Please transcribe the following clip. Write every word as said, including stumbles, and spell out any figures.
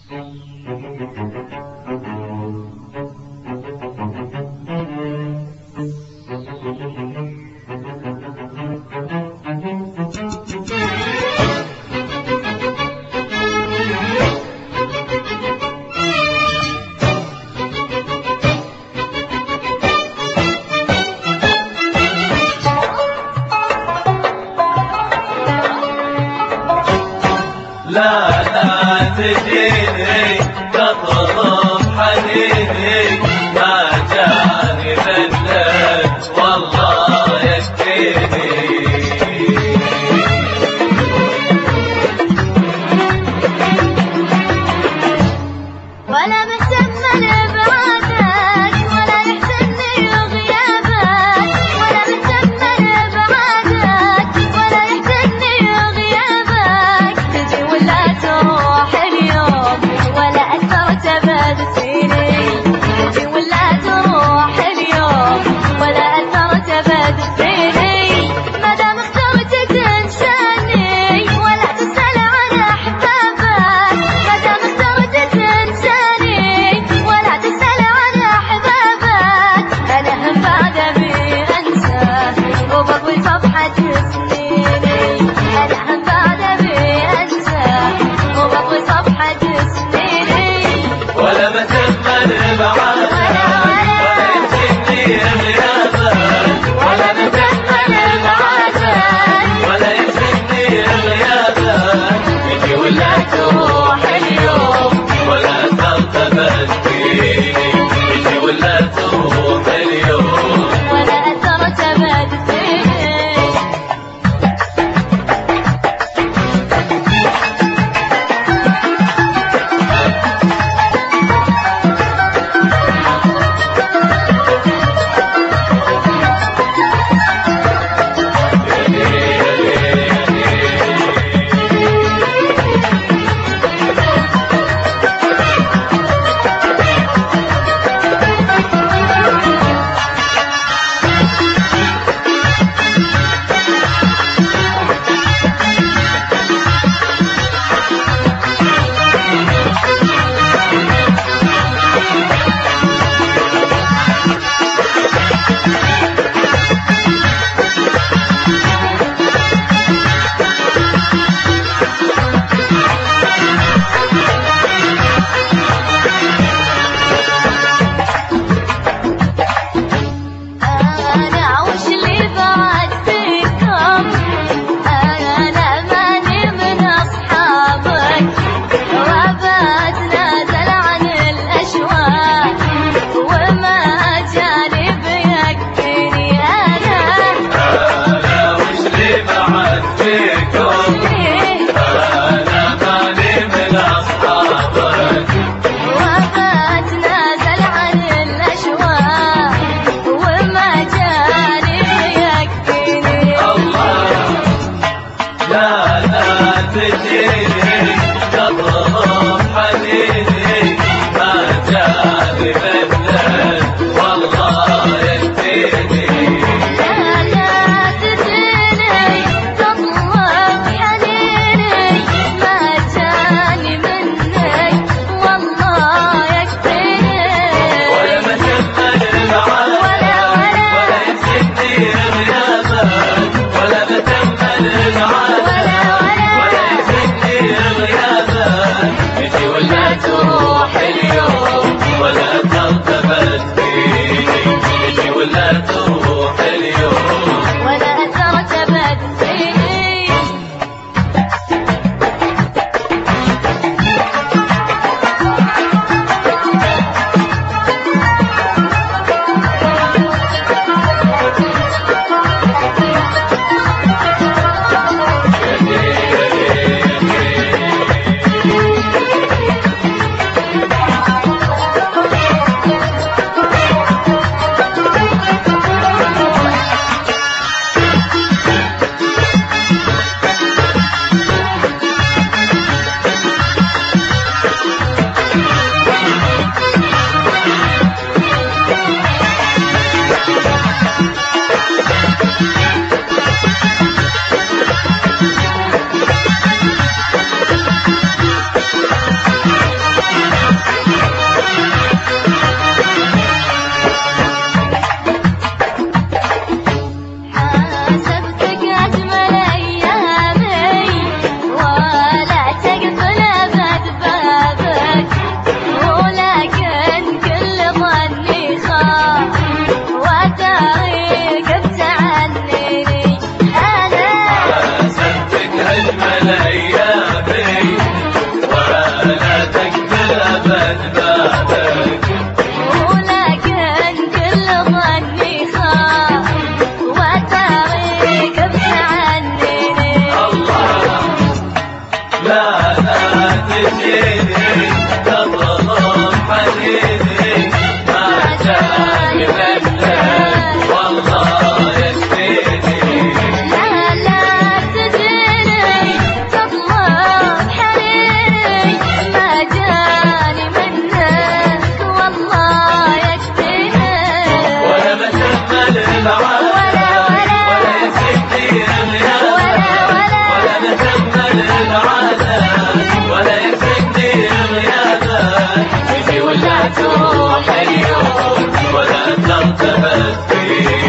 لا لا تجيني تطلب حنيني، ما جاني منك والله يكفيني. ولا مهتم لبعادك ولا يحزنني غيابك، ولا مهتم لبعادك ولا يحزنني غيابك. تجي ولا تروح اليوم ولا أثرت أبد فيني، تجي ولا تروح اليوم ولا أثرت أبد فيني. ما دام اخترت تنساني ولا تسأل عن أحبابك، ما دام اخترت تنساني ولا تسأل عن أحبابك. أنا هم بعد أبي أنسى وبطوي صفحة سنيني، أنا هم بعد أبي أنسى وبطوي صفحة سنيني. ولا متأمل بعادك ولا يهمني غيابك، ولا متأمل بعادك ولا يهمني غيابك. تجي ولا تروح اليوم ولا ترتبط فيني، تجي ولا تروح اليوم ولا أثرت أبد فيني. تجيني تطلب حنيني، ما جاني منك والله يكفيني. لا لا تجيني تطلب لا لا تجيني تطلب حنيني ما جاني منك والله يكفيني. لا لا تجيني تطلب حنيني ما جاني منك والله يكفيني. ولا بتأمل بعدك ولا يكفيني غيابك ولا بتأمل بعدك ولا يكفيني غيابك. تجي ولا تروح اليوم ولا ترتبط فيه